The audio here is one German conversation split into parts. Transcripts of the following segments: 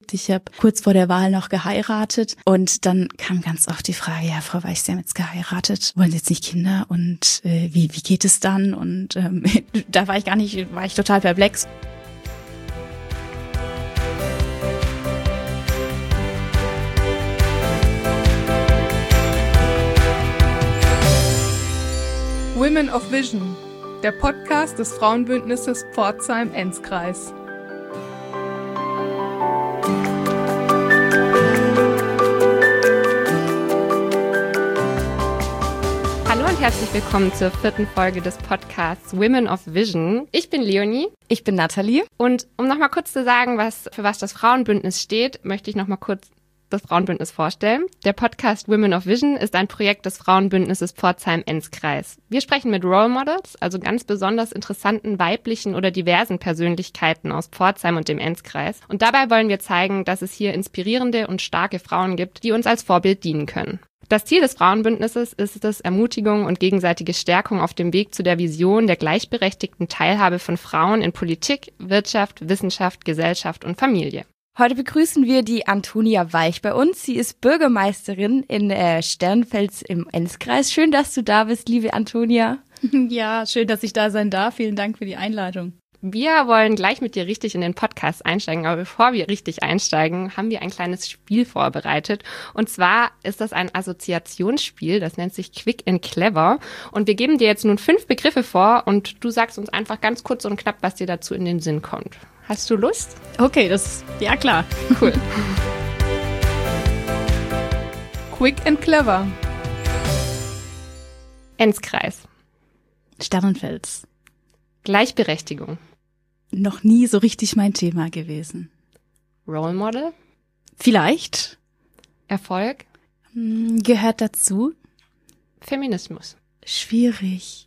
Ich habe kurz vor der Wahl noch geheiratet und dann kam ganz oft die Frage, ja, Frau Weich, Sie haben jetzt geheiratet, wollen Sie jetzt nicht Kinder und wie geht es dann? Und da war ich total perplex. Women of Vision, der Podcast des Frauenbündnisses Pforzheim-Enzkreis. Hallo und herzlich willkommen zur 4. Folge des Podcasts Women of Vision. Ich bin Leonie. Ich bin Nathalie. Und um nochmal kurz zu sagen, für was das Frauenbündnis steht, möchte ich nochmal kurz das Frauenbündnis vorstellen. Der Podcast Women of Vision ist ein Projekt des Frauenbündnisses Pforzheim-Enzkreis. Wir sprechen mit Role Models, also ganz besonders interessanten weiblichen oder diversen Persönlichkeiten aus Pforzheim und dem Enzkreis. Und dabei wollen wir zeigen, dass es hier inspirierende und starke Frauen gibt, die uns als Vorbild dienen können. Das Ziel des Frauenbündnisses ist es, Ermutigung und gegenseitige Stärkung auf dem Weg zu der Vision der gleichberechtigten Teilhabe von Frauen in Politik, Wirtschaft, Wissenschaft, Gesellschaft und Familie. Heute begrüßen wir die Antonia Weich bei uns. Sie ist Bürgermeisterin in Sternenfels im Enzkreis. Schön, dass du da bist, liebe Antonia. Ja, schön, dass ich da sein darf. Vielen Dank für die Einladung. Wir wollen gleich mit dir richtig in den Podcast einsteigen, aber bevor wir richtig einsteigen, haben wir ein kleines Spiel vorbereitet. Und zwar ist das ein Assoziationsspiel, das nennt sich Quick and Clever. Und wir geben dir jetzt nun 5 Begriffe vor und du sagst uns einfach ganz kurz und knapp, was dir dazu in den Sinn kommt. Hast du Lust? Okay, ja klar. Cool. Quick and Clever. Enzkreis. Sternenfels. Gleichberechtigung. Noch nie so richtig mein Thema gewesen. Role Model. Vielleicht. Erfolg. Gehört dazu. Feminismus. Schwierig.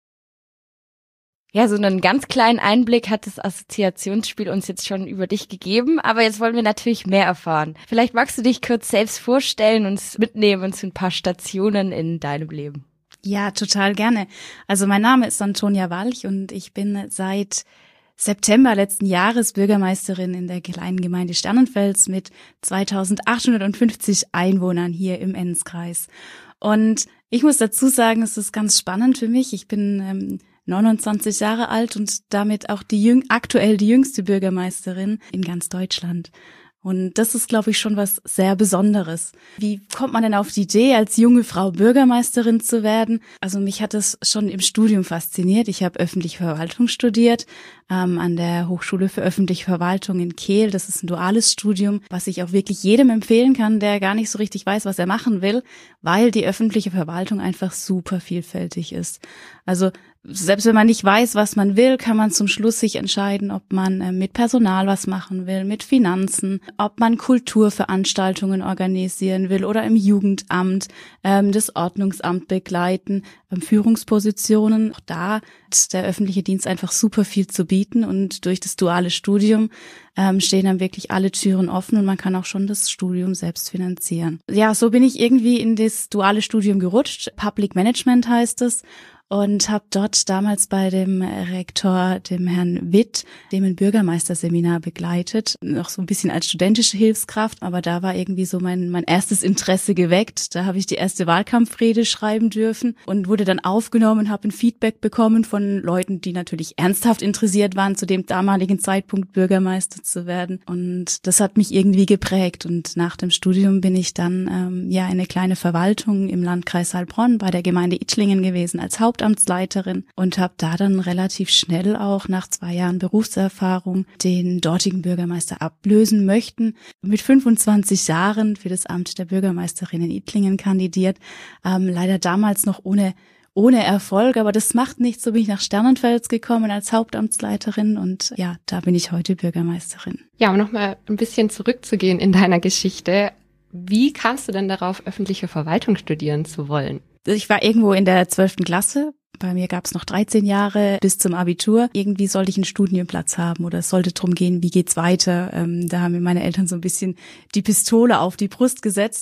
Ja, so einen ganz kleinen Einblick hat das Assoziationsspiel uns jetzt schon über dich gegeben, aber jetzt wollen wir natürlich mehr erfahren. Vielleicht magst du dich kurz selbst vorstellen, uns mitnehmen zu ein paar Stationen in deinem Leben. Ja, total gerne. Also mein Name ist Antonia Weich und ich bin seit September letzten Jahres Bürgermeisterin in der kleinen Gemeinde Sternenfels mit 2850 Einwohnern hier im Enzkreis. Und ich muss dazu sagen, es ist ganz spannend für mich. Ich bin 29 Jahre alt und damit auch aktuell die jüngste Bürgermeisterin in ganz Deutschland. Und das ist, glaube ich, schon was sehr Besonderes. Wie kommt man denn auf die Idee, als junge Frau Bürgermeisterin zu werden? Also mich hat es schon im Studium fasziniert. Ich habe öffentliche Verwaltung studiert an der Hochschule für öffentliche Verwaltung in Kehl. Das ist ein duales Studium, was ich auch wirklich jedem empfehlen kann, der gar nicht so richtig weiß, was er machen will, weil die öffentliche Verwaltung einfach super vielfältig ist. Also selbst wenn man nicht weiß, was man will, kann man zum Schluss sich entscheiden, ob man mit Personal was machen will, mit Finanzen, ob man Kulturveranstaltungen organisieren will oder im Jugendamt, das Ordnungsamt begleiten, Führungspositionen. Auch da hat der öffentliche Dienst einfach super viel zu bieten und durch das duale Studium stehen dann wirklich alle Türen offen und man kann auch schon das Studium selbst finanzieren. Ja, so bin ich irgendwie in das duale Studium gerutscht. Public Management heißt es. Und habe dort damals bei dem Rektor, dem Herrn Witt, dem ein Bürgermeisterseminar begleitet, noch so ein bisschen als studentische Hilfskraft, aber da war irgendwie so mein erstes Interesse geweckt. Da habe ich die erste Wahlkampfrede schreiben dürfen und wurde dann aufgenommen, habe ein Feedback bekommen von Leuten, die natürlich ernsthaft interessiert waren, zu dem damaligen Zeitpunkt Bürgermeister zu werden. Und das hat mich irgendwie geprägt. Und nach dem Studium bin ich dann in eine kleine Verwaltung im Landkreis Heilbronn bei der Gemeinde Ittlingen gewesen als Hauptamtsleiterin und habe da dann relativ schnell auch nach 2 Jahren Berufserfahrung den dortigen Bürgermeister ablösen möchten. Mit 25 Jahren für das Amt der Bürgermeisterin in Ittlingen kandidiert, leider damals noch ohne Erfolg, aber das macht nichts. So bin ich nach Sternenfels gekommen als Hauptamtsleiterin und ja, da bin ich heute Bürgermeisterin. Ja, um nochmal ein bisschen zurückzugehen in deiner Geschichte. Wie kamst du denn darauf, öffentliche Verwaltung studieren zu wollen? Ich war irgendwo in der 12. Klasse. Bei mir gab es noch 13 Jahre bis zum Abitur. Irgendwie sollte ich einen Studienplatz haben oder es sollte drum gehen, wie geht's weiter. Da haben mir meine Eltern so ein bisschen die Pistole auf die Brust gesetzt.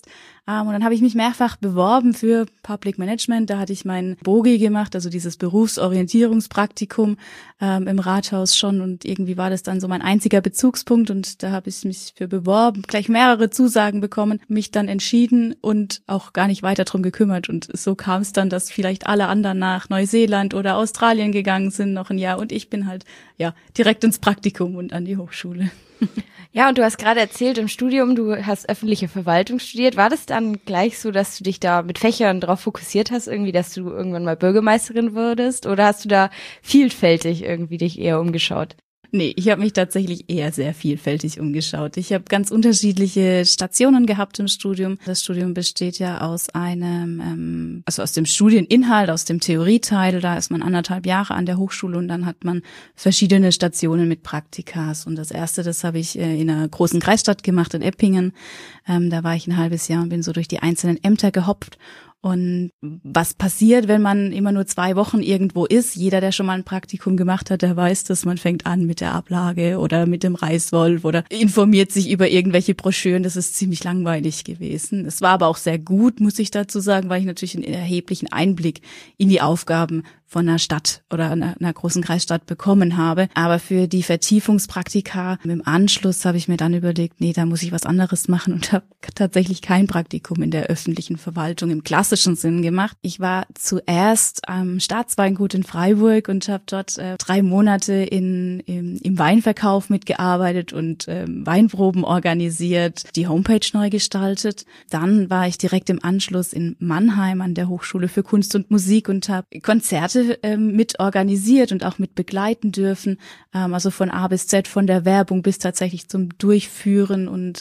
Und dann habe ich mich mehrfach beworben für Public Management. Da hatte ich mein BOGI gemacht, also dieses Berufsorientierungspraktikum im Rathaus schon. Und irgendwie war das dann so mein einziger Bezugspunkt. Und da habe ich mich für beworben, gleich mehrere Zusagen bekommen, mich dann entschieden und auch gar nicht weiter drum gekümmert. Und so kam es dann, dass vielleicht alle anderen nach Neuseeland oder Australien gegangen sind noch ein Jahr. Und ich bin halt direkt ins Praktikum und an die Hochschule. Ja, und du hast gerade erzählt im Studium, du hast öffentliche Verwaltung studiert. War das dann gleich so, dass du dich da mit Fächern drauf fokussiert hast, irgendwie, dass du irgendwann mal Bürgermeisterin würdest? Oder hast du da vielfältig irgendwie dich eher umgeschaut? Nee, ich habe mich tatsächlich eher sehr vielfältig umgeschaut. Ich habe ganz unterschiedliche Stationen gehabt im Studium. Das Studium besteht ja aus einem, also aus dem Studieninhalt, aus dem Theorieteil. Da ist man 1,5 Jahre an der Hochschule und dann hat man verschiedene Stationen mit Praktikas. Und das erste, das habe ich in einer großen Kreisstadt gemacht, in Eppingen. Da war ich ein halbes Jahr und bin so durch die einzelnen Ämter gehoppt. Und was passiert, wenn man immer nur 2 Wochen irgendwo ist? Jeder, der schon mal ein Praktikum gemacht hat, der weiß, dass man fängt an mit der Ablage oder mit dem Reißwolf oder informiert sich über irgendwelche Broschüren. Das ist ziemlich langweilig gewesen. Es war aber auch sehr gut, muss ich dazu sagen, weil ich natürlich einen erheblichen Einblick in die Aufgaben von einer Stadt oder einer großen Kreisstadt bekommen habe. Aber für die Vertiefungspraktika im Anschluss habe ich mir dann überlegt, nee, da muss ich was anderes machen und habe tatsächlich kein Praktikum in der öffentlichen Verwaltung im klassischen Sinn gemacht. Ich war zuerst am Staatsweingut in Freiburg und habe dort 3 Monate im Weinverkauf mitgearbeitet und Weinproben organisiert, die Homepage neu gestaltet. Dann war ich direkt im Anschluss in Mannheim an der Hochschule für Kunst und Musik und habe Konzerte mit organisiert und auch mit begleiten dürfen, also von A bis Z, von der Werbung bis tatsächlich zum Durchführen und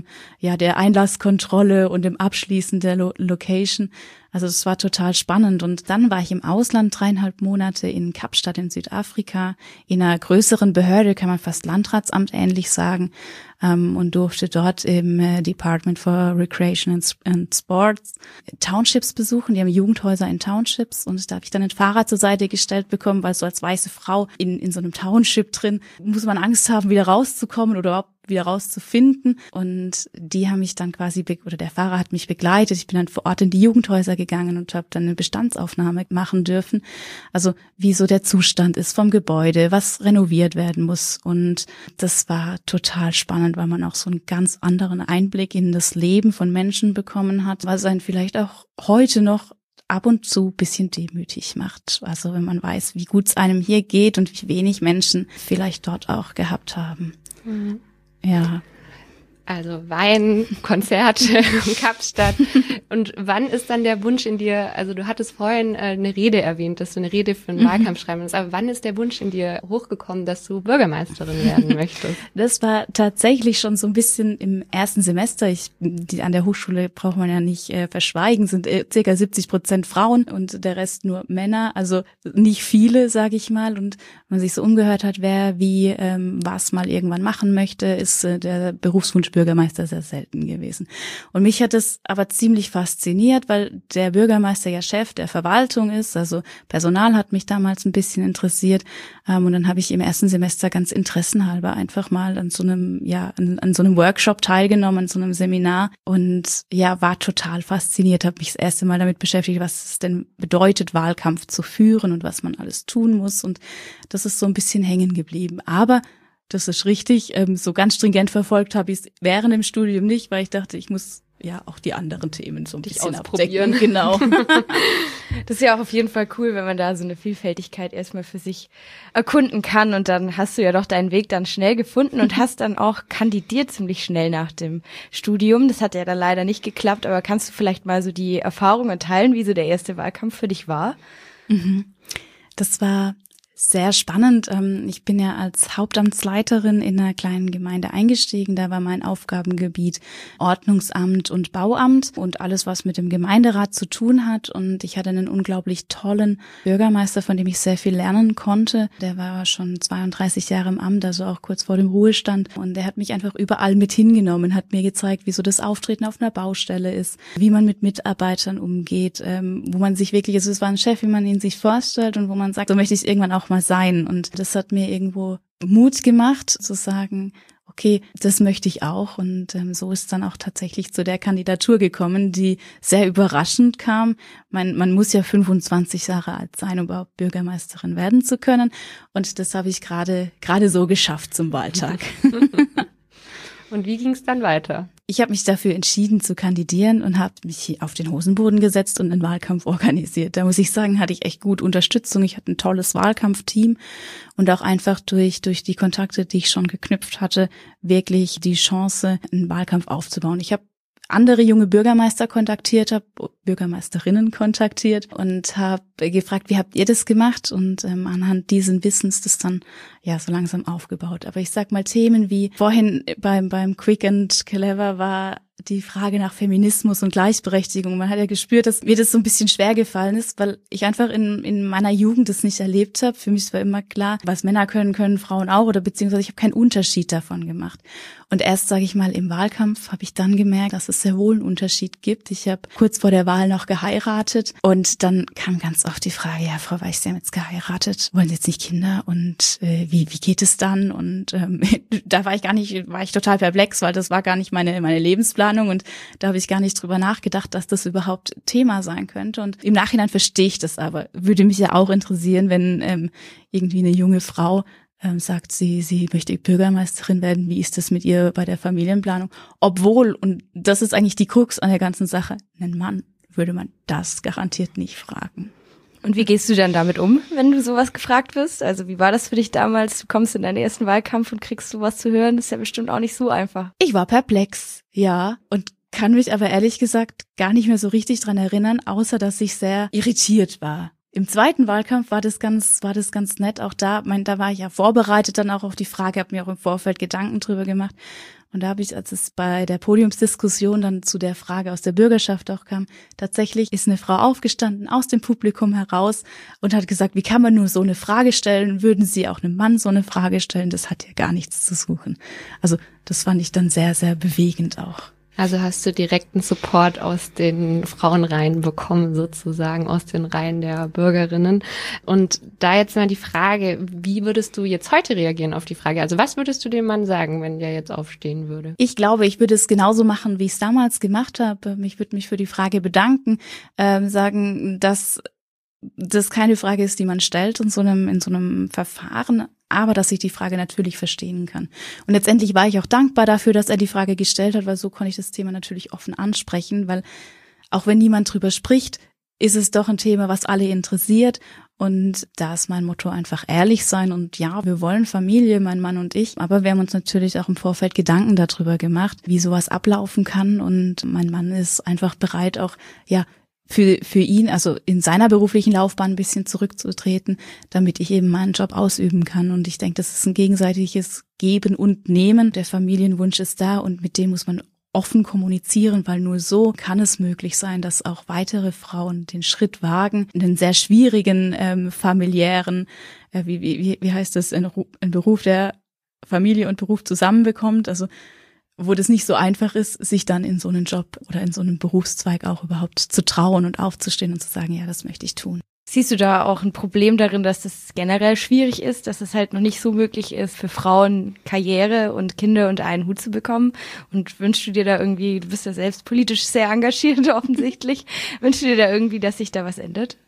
der Einlasskontrolle und dem Abschließen der Location. Also es war total spannend. Und dann war ich im Ausland 3,5 Monate in Kapstadt in Südafrika, in einer größeren Behörde, kann man fast Landratsamt ähnlich sagen, und durfte dort im Department for Recreation and Sports Townships besuchen. Die haben Jugendhäuser in Townships und da habe ich dann ein Fahrrad zur Seite gestellt bekommen, weil so als weiße Frau in so einem Township drin muss man Angst haben, wieder rauszukommen oder überhaupt wieder rauszufinden. Und die haben mich dann quasi, oder der Fahrer hat mich begleitet. Ich bin dann vor Ort in die Jugendhäuser gegangen und habe dann eine Bestandsaufnahme machen dürfen. Also wie so der Zustand ist vom Gebäude, was renoviert werden muss. Und das war total spannend, weil man auch so einen ganz anderen Einblick in das Leben von Menschen bekommen hat, was einen vielleicht auch heute noch ab und zu ein bisschen demütig macht. Also wenn man weiß, wie gut es einem hier geht und wie wenig Menschen vielleicht dort auch gehabt haben. Mhm. Ja. Also Wein, Konzerte, Kapstadt. Und wann ist dann der Wunsch in dir, also du hattest vorhin eine Rede erwähnt, dass du eine Rede für einen Wahlkampf schreiben willst, aber wann ist der Wunsch in dir hochgekommen, dass du Bürgermeisterin werden möchtest? Das war tatsächlich schon so ein bisschen im ersten Semester. An der Hochschule braucht man ja nicht verschweigen, sind circa 70% Frauen und der Rest nur Männer, also nicht viele, sage ich mal. Und wenn man sich so umgehört hat, wer wie was mal irgendwann machen möchte, ist der Berufswunsch Bürgermeister sehr selten gewesen. Und mich hat es aber ziemlich fasziniert, weil der Bürgermeister ja Chef der Verwaltung ist, also Personal hat mich damals ein bisschen interessiert. Und dann habe ich im ersten Semester ganz interessenhalber einfach mal an so einem Workshop teilgenommen, an so einem Seminar und war total fasziniert, habe mich das erste Mal damit beschäftigt, was es denn bedeutet, Wahlkampf zu führen und was man alles tun muss. Und das ist so ein bisschen hängen geblieben. Aber das ist richtig. So ganz stringent verfolgt habe ich es während dem Studium nicht, weil ich dachte, ich muss ja auch die anderen Themen so ein bisschen abdecken. Genau. Das ist ja auch auf jeden Fall cool, wenn man da so eine Vielfältigkeit erstmal für sich erkunden kann. Und dann hast du ja doch deinen Weg dann schnell gefunden und hast dann auch kandidiert ziemlich schnell nach dem Studium. Das hat ja dann leider nicht geklappt, aber kannst du vielleicht mal so die Erfahrungen teilen, wie so der erste Wahlkampf für dich war? Das war sehr spannend. Ich bin ja als Hauptamtsleiterin in einer kleinen Gemeinde eingestiegen. Da war mein Aufgabengebiet Ordnungsamt und Bauamt und alles, was mit dem Gemeinderat zu tun hat. Und ich hatte einen unglaublich tollen Bürgermeister, von dem ich sehr viel lernen konnte. Der war schon 32 Jahre im Amt, also auch kurz vor dem Ruhestand. Und der hat mich einfach überall mit hingenommen, hat mir gezeigt, wie so das Auftreten auf einer Baustelle ist, wie man mit Mitarbeitern umgeht, wo man sich wirklich, also es war ein Chef, wie man ihn sich vorstellt und wo man sagt, so möchte ich es irgendwann auch mal sein. Und das hat mir irgendwo Mut gemacht, zu sagen, okay, das möchte ich auch. Und so ist dann auch tatsächlich zu der Kandidatur gekommen, die sehr überraschend kam. Man muss ja 25 Jahre alt sein, um überhaupt Bürgermeisterin werden zu können. Und das habe ich gerade so geschafft zum Wahltag. Und wie ging es dann weiter? Ich habe mich dafür entschieden zu kandidieren und habe mich auf den Hosenboden gesetzt und einen Wahlkampf organisiert. Da muss ich sagen, hatte ich echt gut Unterstützung. Ich hatte ein tolles Wahlkampfteam und auch einfach durch die Kontakte, die ich schon geknüpft hatte, wirklich die Chance, einen Wahlkampf aufzubauen. Ich habe andere junge Bürgermeisterinnen kontaktiert und habe gefragt, wie habt ihr das gemacht? Und anhand diesen Wissens das dann ja so langsam aufgebaut. Aber ich sag mal, Themen wie vorhin beim Quick and Clever war die Frage nach Feminismus und Gleichberechtigung. Man hat ja gespürt, dass mir das so ein bisschen schwer gefallen ist, weil ich einfach in meiner Jugend das nicht erlebt habe. Für mich war immer klar, was Männer können Frauen auch, oder beziehungsweise ich habe keinen Unterschied davon gemacht. Und erst, sage ich mal, im Wahlkampf habe ich dann gemerkt, dass es sehr wohl einen Unterschied gibt. Ich habe kurz vor der Wahl noch geheiratet und dann kam ganz oft die Frage, ja, Frau Weich, Sie haben jetzt geheiratet, wollen Sie jetzt nicht Kinder und wie geht es dann? Und da war ich total perplex, weil das war gar nicht meine Lebensplanung und da habe ich gar nicht drüber nachgedacht, dass das überhaupt Thema sein könnte. Und im Nachhinein verstehe ich das aber. Würde mich ja auch interessieren, wenn irgendwie eine junge Frau sagt, sie möchte Bürgermeisterin werden. Wie ist das mit ihr bei der Familienplanung? Obwohl, und das ist eigentlich die Krux an der ganzen Sache, einen Mann würde man das garantiert nicht fragen. Und wie gehst du dann damit um, wenn du sowas gefragt wirst? Also wie war das für dich damals? Du kommst in deinen ersten Wahlkampf und kriegst sowas zu hören. Das ist ja bestimmt auch nicht so einfach. Ich war perplex, ja, und kann mich aber ehrlich gesagt gar nicht mehr so richtig dran erinnern, außer dass ich sehr irritiert war. Im zweiten Wahlkampf war das ganz nett. Auch da war ich ja vorbereitet dann auch auf die Frage, habe mir auch im Vorfeld Gedanken drüber gemacht. Und da habe ich, als es bei der Podiumsdiskussion dann zu der Frage aus der Bürgerschaft auch kam, tatsächlich ist eine Frau aufgestanden aus dem Publikum heraus und hat gesagt, wie kann man nur so eine Frage stellen? Würden Sie auch einem Mann so eine Frage stellen? Das hat ja gar nichts zu suchen. Also das fand ich dann sehr, sehr bewegend auch. Also hast du direkten Support aus den Frauenreihen bekommen, sozusagen aus den Reihen der Bürgerinnen. Und da jetzt mal die Frage, wie würdest du jetzt heute reagieren auf die Frage? Also was würdest du dem Mann sagen, wenn der jetzt aufstehen würde? Ich glaube, ich würde es genauso machen, wie ich es damals gemacht habe. Ich würde mich für die Frage bedanken, sagen, dass das keine Frage ist, die man stellt in so einem Verfahren, aber dass ich die Frage natürlich verstehen kann. Und letztendlich war ich auch dankbar dafür, dass er die Frage gestellt hat, weil so konnte ich das Thema natürlich offen ansprechen, weil auch wenn niemand drüber spricht, ist es doch ein Thema, was alle interessiert. Und da ist mein Motto einfach ehrlich sein. Und ja, wir wollen Familie, mein Mann und ich, aber wir haben uns natürlich auch im Vorfeld Gedanken darüber gemacht, wie sowas ablaufen kann. Und mein Mann ist einfach bereit, auch für ihn, also in seiner beruflichen Laufbahn ein bisschen zurückzutreten, damit ich eben meinen Job ausüben kann. Und ich denke, das ist ein gegenseitiges Geben und Nehmen. Der Familienwunsch ist da und mit dem muss man offen kommunizieren, weil nur so kann es möglich sein, dass auch weitere Frauen den Schritt wagen, in den sehr schwierigen familiären, wie heißt das, ein Beruf, der Familie und Beruf zusammenbekommt, also wo das nicht so einfach ist, sich dann in so einen Job oder in so einen Berufszweig auch überhaupt zu trauen und aufzustehen und zu sagen, ja, das möchte ich tun. Siehst du da auch ein Problem darin, dass das generell schwierig ist, dass es halt noch nicht so möglich ist, für Frauen Karriere und Kinder unter einen Hut zu bekommen? Und wünschst du dir da irgendwie, du bist ja selbst politisch sehr engagiert offensichtlich, wünschst du dir da irgendwie, dass sich da was ändert?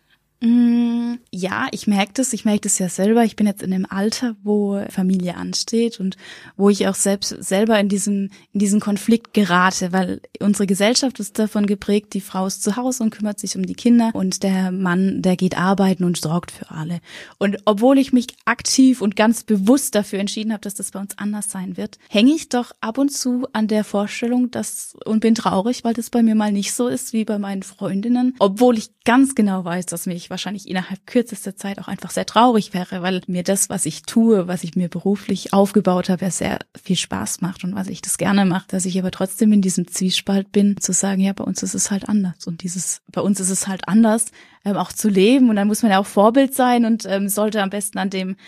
Ja, ich merke das ja selber. Ich bin jetzt in dem Alter, wo Familie ansteht und wo ich auch selber in diesen Konflikt gerate, weil unsere Gesellschaft ist davon geprägt, die Frau ist zu Hause und kümmert sich um die Kinder und der Mann, der geht arbeiten und sorgt für alle. Und obwohl ich mich aktiv und ganz bewusst dafür entschieden habe, dass das bei uns anders sein wird, hänge ich doch ab und zu an der Vorstellung, und bin traurig, weil das bei mir mal nicht so ist wie bei meinen Freundinnen, obwohl ich ganz genau weiß, dass mich wahrscheinlich innerhalb kürzester Zeit auch einfach sehr traurig wäre, weil mir das, was ich tue, was ich mir beruflich aufgebaut habe, ja sehr viel Spaß macht und was ich das gerne mache, dass ich aber trotzdem in diesem Zwiespalt bin, zu sagen, ja, bei uns ist es halt anders und bei uns ist es halt anders, auch zu leben und dann muss man ja auch Vorbild sein und sollte am besten an dem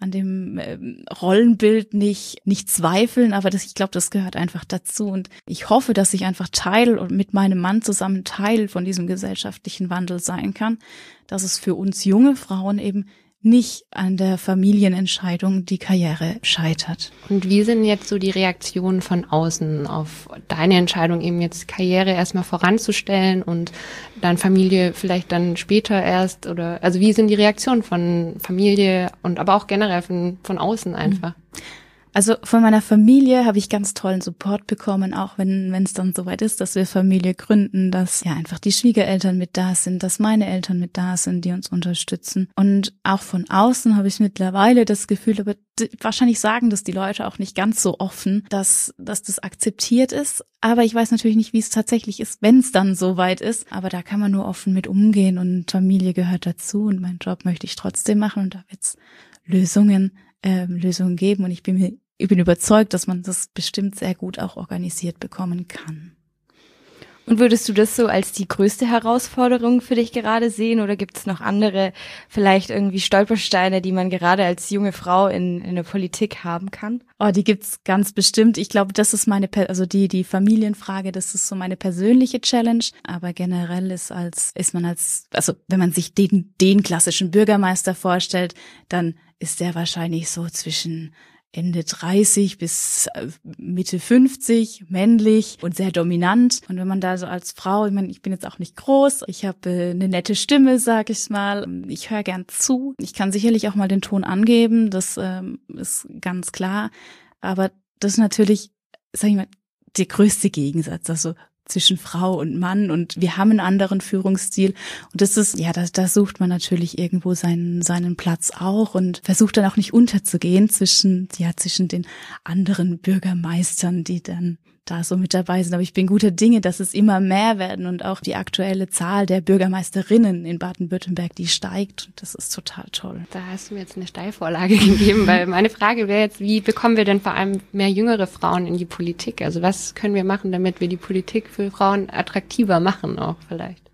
Rollenbild nicht zweifeln, aber ich glaube, das gehört einfach dazu und ich hoffe, dass ich einfach Teil und mit meinem Mann zusammen Teil von diesem gesellschaftlichen Wandel sein kann, dass es für uns junge Frauen eben nicht an der Familienentscheidung die Karriere scheitert. Und wie sind jetzt so die Reaktionen von außen auf deine Entscheidung, eben jetzt Karriere erstmal voranzustellen und dann Familie vielleicht dann später erst, oder also wie sind die Reaktionen von Familie und aber auch generell von außen einfach? Also von meiner Familie habe ich ganz tollen Support bekommen, auch wenn es dann soweit ist, dass wir Familie gründen, dass ja einfach die Schwiegereltern mit da sind, dass meine Eltern mit da sind, die uns unterstützen. Und auch von außen habe ich mittlerweile das Gefühl, aber wahrscheinlich sagen das die Leute auch nicht ganz so offen, dass das akzeptiert ist. Aber ich weiß natürlich nicht, wie es tatsächlich ist, wenn es dann soweit ist. Aber da kann man nur offen mit umgehen und Familie gehört dazu und meinen Job möchte ich trotzdem machen und da wird es Lösungen geben und ich bin überzeugt, dass man das bestimmt sehr gut auch organisiert bekommen kann. Und würdest du das so als die größte Herausforderung für dich gerade sehen oder gibt es noch andere, vielleicht irgendwie Stolpersteine, die man gerade als junge Frau in der Politik haben kann? Oh, die gibt's ganz bestimmt. Ich glaube, das ist die Familienfrage, das ist so meine persönliche Challenge. Aber generell wenn man sich den klassischen Bürgermeister vorstellt, dann ist der wahrscheinlich so zwischen Ende 30 bis Mitte 50, männlich und sehr dominant. Und wenn man da so als Frau, ich bin jetzt auch nicht groß, ich habe eine nette Stimme, sag ich mal, ich höre gern zu. Ich kann sicherlich auch mal den Ton angeben, das ist ganz klar. Aber das ist natürlich, sag ich mal, der größte Gegensatz, also zwischen Frau und Mann und wir haben einen anderen Führungsstil und das ist, ja, da sucht man natürlich irgendwo seinen Platz auch und versucht dann auch nicht unterzugehen zwischen den anderen Bürgermeistern, die dann da so mit dabei sind. Aber ich bin guter Dinge, dass es immer mehr werden und auch die aktuelle Zahl der Bürgermeisterinnen in Baden-Württemberg, die steigt. Und das ist total toll. Da hast du mir jetzt eine Steilvorlage gegeben, weil meine Frage wäre jetzt, wie bekommen wir denn vor allem mehr jüngere Frauen in die Politik? Also was können wir machen, damit wir die Politik für Frauen attraktiver machen auch vielleicht?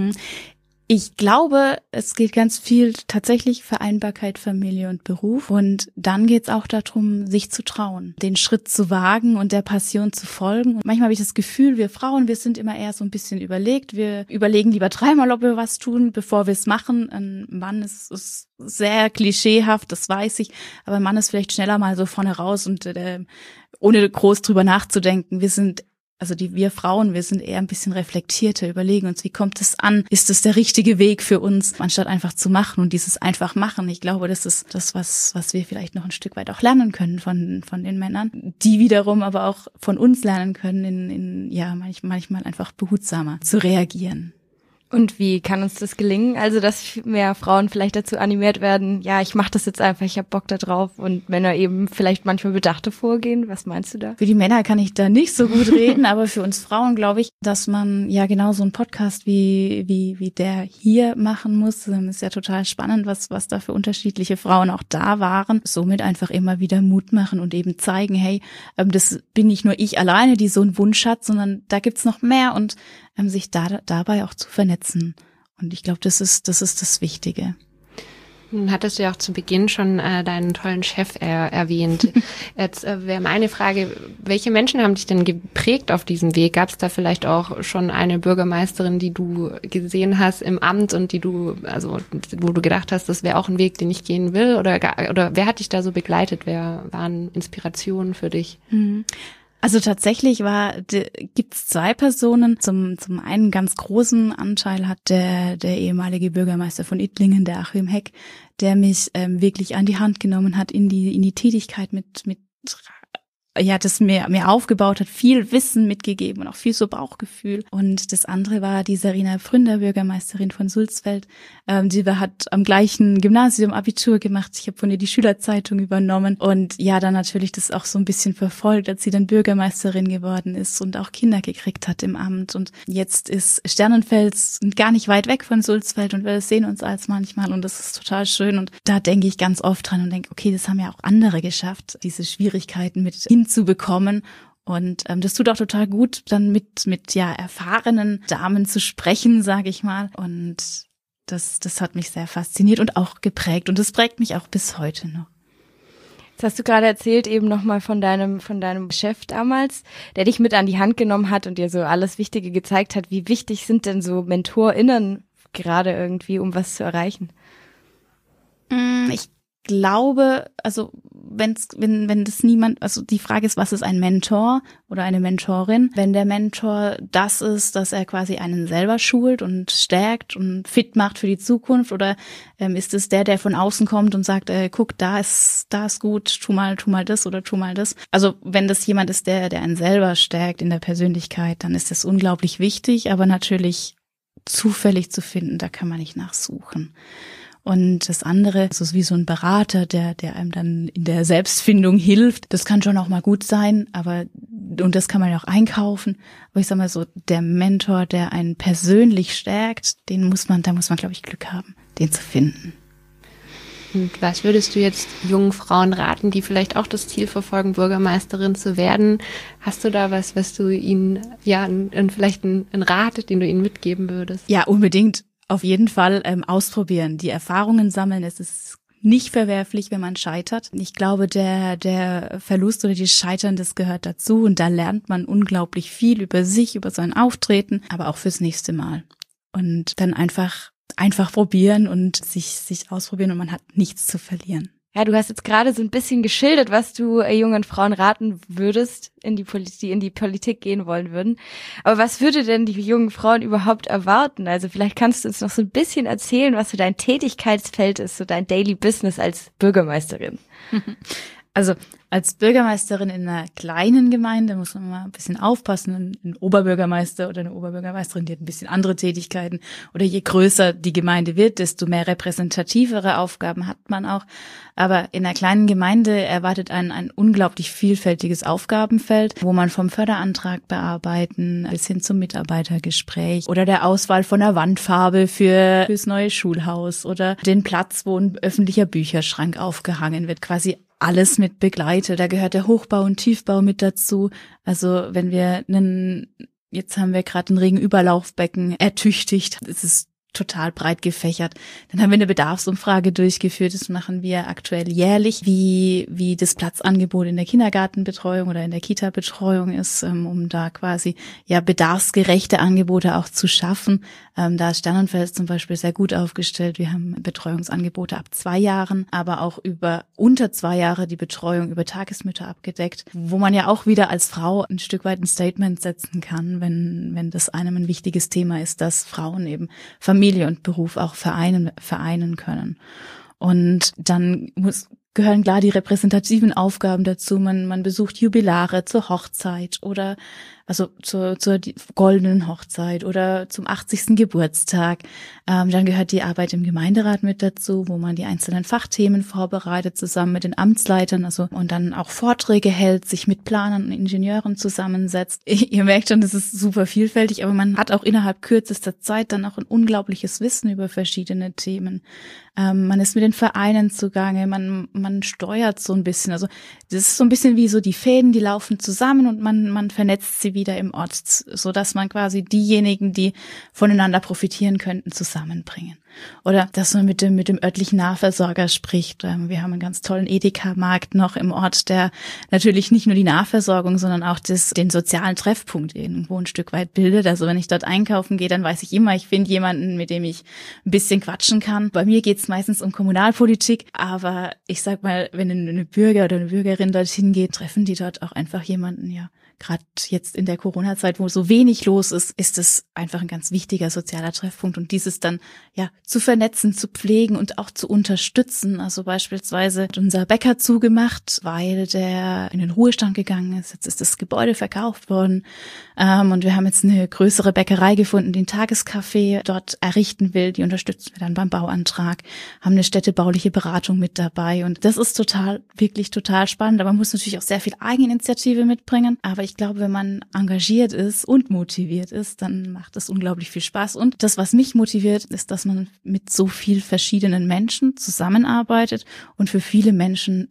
Ich glaube, es geht ganz viel tatsächlich Vereinbarkeit, Familie und Beruf. Und dann geht es auch darum, sich zu trauen, den Schritt zu wagen und der Passion zu folgen. Und manchmal habe ich das Gefühl, wir Frauen, wir sind immer eher so ein bisschen überlegt. Wir überlegen lieber dreimal, ob wir was tun, bevor wir es machen. Ein Mann ist sehr klischeehaft, das weiß ich. Aber ein Mann ist vielleicht schneller mal so vorne raus und ohne groß drüber nachzudenken. Wir Frauen, wir sind eher ein bisschen reflektierter, überlegen uns, wie kommt es an? Ist es der richtige Weg für uns, anstatt einfach zu machen und dieses einfach machen? Ich glaube, das ist das, was wir vielleicht noch ein Stück weit auch lernen können von den Männern, die wiederum aber auch von uns lernen können, manchmal einfach behutsamer zu reagieren. Und wie kann uns das gelingen? Also, dass mehr Frauen vielleicht dazu animiert werden, ja, ich mache das jetzt einfach, ich habe Bock da drauf und Männer eben vielleicht manchmal bedachter vorgehen. Was meinst du da? Für die Männer kann ich da nicht so gut reden, aber für uns Frauen glaube ich, dass man ja genau so einen Podcast wie der hier machen muss. Ist ja total spannend, was da für unterschiedliche Frauen auch da waren. Somit einfach immer wieder Mut machen und eben zeigen, hey, das bin nicht nur ich alleine, die so einen Wunsch hat, sondern da gibt's noch mehr und sich dabei auch zu vernetzen. Und ich glaube, das ist das Wichtige. Nun hattest du ja auch zu Beginn schon deinen tollen Chef erwähnt. Jetzt wäre meine Frage, welche Menschen haben dich denn geprägt auf diesem Weg? Gab es da vielleicht auch schon eine Bürgermeisterin, die du gesehen hast im Amt und wo du gedacht hast, das wäre auch ein Weg, den ich gehen will? Oder wer hat dich da so begleitet? Wer waren Inspirationen für dich? Also tatsächlich gibt's zwei Personen. Zum einen ganz großen Anteil hat der ehemalige Bürgermeister von Ittlingen, der Achim Heck, der mich wirklich an die Hand genommen hat in die Tätigkeit mit das mir aufgebaut hat, viel Wissen mitgegeben und auch viel so Bauchgefühl. Und das andere war die Sarina Fründer, Bürgermeisterin von Sulzfeld. Die hat am gleichen Gymnasium Abitur gemacht. Ich habe von ihr die Schülerzeitung übernommen und ja, dann natürlich das auch so ein bisschen verfolgt, als sie dann Bürgermeisterin geworden ist und auch Kinder gekriegt hat im Amt. Und jetzt ist Sternenfels gar nicht weit weg von Sulzfeld und wir sehen uns als manchmal und das ist total schön. Und da denke ich ganz oft dran und denke, okay, das haben ja auch andere geschafft, diese Schwierigkeiten mit hinzubekommen. Und das tut auch total gut, dann mit erfahrenen Damen zu sprechen, sage ich mal. Und das hat mich sehr fasziniert und auch geprägt. Und das prägt mich auch bis heute noch. Jetzt hast du gerade erzählt eben nochmal von deinem Chef damals, der dich mit an die Hand genommen hat und dir so alles Wichtige gezeigt hat. Wie wichtig sind denn so MentorInnen gerade irgendwie, um was zu erreichen? Ich glaube, also wenn das niemand, also die Frage ist, was ist ein Mentor oder eine Mentorin? Wenn der Mentor das ist, dass er quasi einen selber schult und stärkt und fit macht für die Zukunft, oder ist es der von außen kommt und sagt, guck, da ist gut, tu mal das oder tu mal das. Also wenn das jemand ist, der einen selber stärkt in der Persönlichkeit, dann ist das unglaublich wichtig, aber natürlich zufällig zu finden, da kann man nicht nachsuchen. Und das andere, das ist wie so ein Berater, der einem dann in der Selbstfindung hilft. Das kann schon auch mal gut sein, und das kann man ja auch einkaufen. Aber ich sag mal so, der Mentor, der einen persönlich stärkt, da muss man, glaube ich, Glück haben, den zu finden. Und was würdest du jetzt jungen Frauen raten, die vielleicht auch das Ziel verfolgen, Bürgermeisterin zu werden? Hast du da was du ihnen, vielleicht einen Rat, den du ihnen mitgeben würdest? Ja, unbedingt. Auf jeden Fall ausprobieren, die Erfahrungen sammeln. Es ist nicht verwerflich, wenn man scheitert. Ich glaube, der Verlust oder die Scheitern, das gehört dazu. Und da lernt man unglaublich viel über sich, über sein Auftreten, aber auch fürs nächste Mal. Und dann einfach probieren und sich ausprobieren, und man hat nichts zu verlieren. Ja, du hast jetzt gerade so ein bisschen geschildert, was du jungen Frauen raten würdest, die in die Politik gehen wollen würden. Aber was würde denn die jungen Frauen überhaupt erwarten? Also vielleicht kannst du uns noch so ein bisschen erzählen, was so dein Tätigkeitsfeld ist, so dein Daily Business als Bürgermeisterin. Also als Bürgermeisterin in einer kleinen Gemeinde muss man mal ein bisschen aufpassen. Ein Oberbürgermeister oder eine Oberbürgermeisterin, die hat ein bisschen andere Tätigkeiten. Oder je größer die Gemeinde wird, desto mehr repräsentativere Aufgaben hat man auch. Aber in einer kleinen Gemeinde erwartet einen ein unglaublich vielfältiges Aufgabenfeld, wo man vom Förderantrag bearbeiten bis hin zum Mitarbeitergespräch oder der Auswahl von der Wandfarbe fürs neue Schulhaus oder den Platz, wo ein öffentlicher Bücherschrank aufgehangen wird, quasi alles mit begleitet. Da gehört der Hochbau und Tiefbau mit dazu. Also wenn jetzt haben wir gerade ein Regenüberlaufbecken ertüchtigt. Das ist total breit gefächert. Dann haben wir eine Bedarfsumfrage durchgeführt. Das machen wir aktuell jährlich, wie das Platzangebot in der Kindergartenbetreuung oder in der Kita-Betreuung ist, um da quasi bedarfsgerechte Angebote auch zu schaffen. Da ist Sternenfels zum Beispiel sehr gut aufgestellt. Wir haben Betreuungsangebote ab 2 Jahren, aber auch unter 2 Jahre die Betreuung über Tagesmütter abgedeckt, wo man ja auch wieder als Frau ein Stück weit ein Statement setzen kann, wenn das einem ein wichtiges Thema ist, dass Frauen eben Familie und Beruf auch vereinen können. Und dann gehören klar die repräsentativen Aufgaben dazu. Man besucht Jubilare zur Hochzeit oder also zur goldenen Hochzeit oder zum 80. Geburtstag. Dann gehört die Arbeit im Gemeinderat mit dazu, wo man die einzelnen Fachthemen vorbereitet, zusammen mit den Amtsleitern, und dann auch Vorträge hält, sich mit Planern und Ingenieuren zusammensetzt. Ihr merkt schon, das ist super vielfältig, aber man hat auch innerhalb kürzester Zeit dann auch ein unglaubliches Wissen über verschiedene Themen. Man ist mit den Vereinen zugange, man steuert so ein bisschen. Also das ist so ein bisschen wie so die Fäden, die laufen zusammen und man vernetzt sie wieder im Ort, so dass man quasi diejenigen, die voneinander profitieren könnten, zusammenbringen. Oder dass man mit dem örtlichen Nahversorger spricht. Wir haben einen ganz tollen Edeka-Markt noch im Ort, der natürlich nicht nur die Nahversorgung, sondern auch den sozialen Treffpunkt irgendwo ein Stück weit bildet. Also wenn ich dort einkaufen gehe, dann weiß ich immer, ich finde jemanden, mit dem ich ein bisschen quatschen kann. Bei mir geht es meistens um Kommunalpolitik, aber ich sag mal, wenn eine Bürger oder eine Bürgerin dorthin geht, treffen die dort auch einfach jemanden, gerade jetzt in der Corona-Zeit, wo so wenig los ist, ist es einfach ein ganz wichtiger sozialer Treffpunkt. Und dieses dann zu vernetzen, zu pflegen und auch zu unterstützen. Also beispielsweise hat unser Bäcker zugemacht, weil der in den Ruhestand gegangen ist. Jetzt ist das Gebäude verkauft worden. Und wir haben jetzt eine größere Bäckerei gefunden, die ein Tagescafé dort errichten will. Die unterstützen wir dann beim Bauantrag, haben eine städtebauliche Beratung mit dabei. Und das ist wirklich total spannend. Aber man muss natürlich auch sehr viel Eigeninitiative mitbringen. Aber ich glaube, wenn man engagiert ist und motiviert ist, dann macht es unglaublich viel Spaß. Und das, was mich motiviert, ist, dass man mit so viel verschiedenen Menschen zusammenarbeitet und für viele Menschen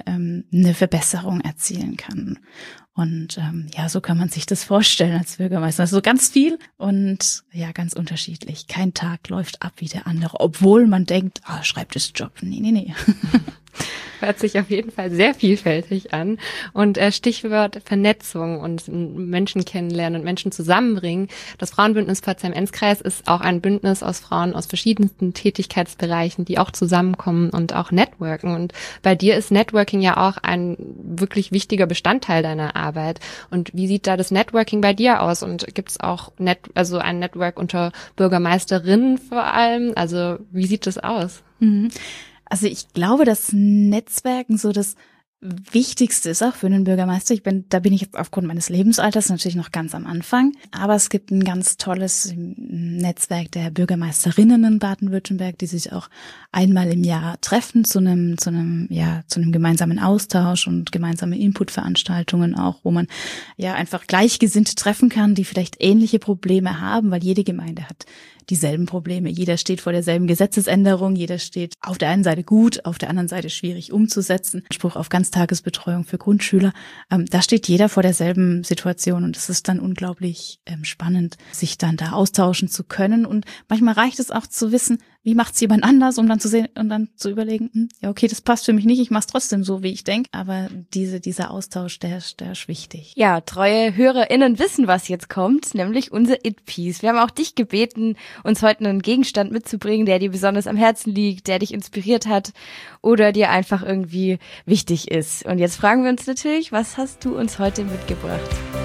eine Verbesserung erzielen kann. Und so kann man sich das vorstellen als Bürgermeister. Also ganz viel und ganz unterschiedlich. Kein Tag läuft ab wie der andere, obwohl man denkt, Schreibtischjob. Nee. Hört sich auf jeden Fall sehr vielfältig an. Und Stichwort Vernetzung und Menschen kennenlernen und Menschen zusammenbringen. Das Frauenbündnis Pforzheim-Enzkreis ist auch ein Bündnis aus Frauen aus verschiedensten Tätigkeitsbereichen, die auch zusammenkommen und auch networken. Und bei dir ist Networking ja auch ein wirklich wichtiger Bestandteil deiner Arbeit. Und wie sieht da das Networking bei dir aus? Und gibt es auch ein Network unter Bürgermeisterinnen vor allem? Also wie sieht das aus? Also ich glaube, dass Netzwerken so das Wichtigste ist auch für einen Bürgermeister. Da bin ich jetzt aufgrund meines Lebensalters natürlich noch ganz am Anfang. Aber es gibt ein ganz tolles Netzwerk der Bürgermeisterinnen in Baden-Württemberg, die sich auch einmal im Jahr treffen zu einem gemeinsamen Austausch und gemeinsame Inputveranstaltungen auch, wo man ja einfach Gleichgesinnte treffen kann, die vielleicht ähnliche Probleme haben, weil jede Gemeinde hat dieselben Probleme. Jeder steht vor derselben Gesetzesänderung, jeder steht auf der einen Seite gut, auf der anderen Seite schwierig umzusetzen. Anspruch auf Ganztagesbetreuung für Grundschüler. Da steht jeder vor derselben Situation und es ist dann unglaublich spannend, sich dann da austauschen zu können. Und manchmal reicht es auch zu wissen, wie macht's jemand anders, um dann zu sehen und dann zu überlegen, ja okay, das passt für mich nicht, ich mach's trotzdem so, wie ich denke. Aber dieser Austausch, der ist wichtig. Ja, treue HörerInnen wissen, was jetzt kommt, nämlich unser It-Piece. Wir haben auch dich gebeten, uns heute einen Gegenstand mitzubringen, der dir besonders am Herzen liegt, der dich inspiriert hat oder dir einfach irgendwie wichtig ist. Und jetzt fragen wir uns natürlich, was hast du uns heute mitgebracht?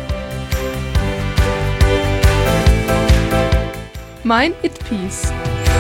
Mein It-Piece.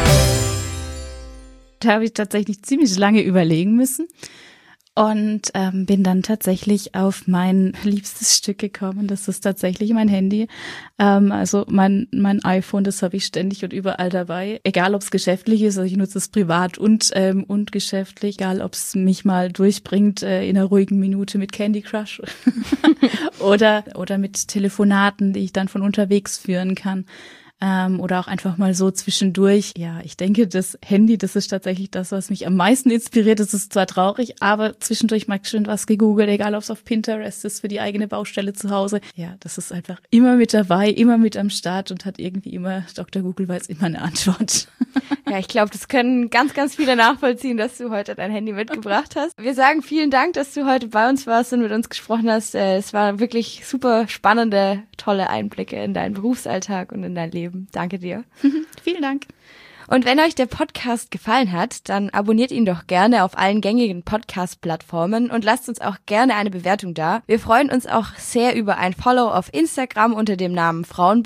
Da habe ich tatsächlich ziemlich lange überlegen müssen und bin dann tatsächlich auf mein liebstes Stück gekommen. Das ist tatsächlich mein Handy. Also mein iPhone, das habe ich ständig und überall dabei. Egal, ob es geschäftlich ist, also ich nutze es privat und geschäftlich. Egal, ob es mich mal durchbringt in einer ruhigen Minute mit Candy Crush oder mit Telefonaten, die ich dann von unterwegs führen kann. Oder auch einfach mal so zwischendurch. Ja, ich denke, das Handy, das ist tatsächlich das, was mich am meisten inspiriert. Das ist zwar traurig, aber zwischendurch mal schön was gegoogelt, egal ob es auf Pinterest ist für die eigene Baustelle zu Hause. Ja, das ist einfach immer mit dabei, immer mit am Start und hat irgendwie immer, Dr. Google weiß immer eine Antwort. Ja, ich glaube, das können ganz, ganz viele nachvollziehen, dass du heute dein Handy mitgebracht hast. Wir sagen vielen Dank, dass du heute bei uns warst und mit uns gesprochen hast. Es waren wirklich super spannende, tolle Einblicke in deinen Berufsalltag und in dein Leben. Danke dir. Vielen Dank. Und wenn euch der Podcast gefallen hat, dann abonniert ihn doch gerne auf allen gängigen Podcast-Plattformen und lasst uns auch gerne eine Bewertung da. Wir freuen uns auch sehr über ein Follow auf Instagram unter dem Namen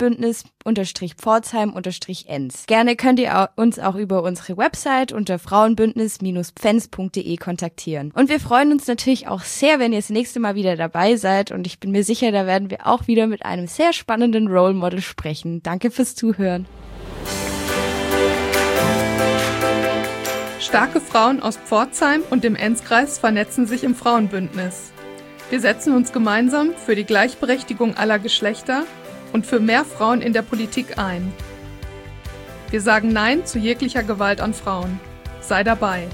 Frauenbündnis_Pforzheim_Enz. Gerne könnt ihr uns auch über unsere Website unter frauenbündnis-pfenz.de kontaktieren. Und wir freuen uns natürlich auch sehr, wenn ihr das nächste Mal wieder dabei seid und ich bin mir sicher, da werden wir auch wieder mit einem sehr spannenden Role Model sprechen. Danke fürs Zuhören. Starke Frauen aus Pforzheim und dem Enzkreis vernetzen sich im Frauenbündnis. Wir setzen uns gemeinsam für die Gleichberechtigung aller Geschlechter und für mehr Frauen in der Politik ein. Wir sagen Nein zu jeglicher Gewalt an Frauen. Sei dabei.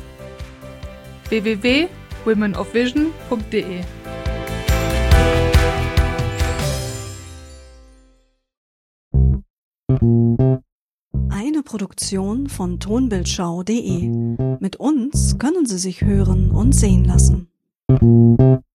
www.womenofvision.de Eine Produktion von tonbildschau.de. Mit uns können Sie sich hören und sehen lassen.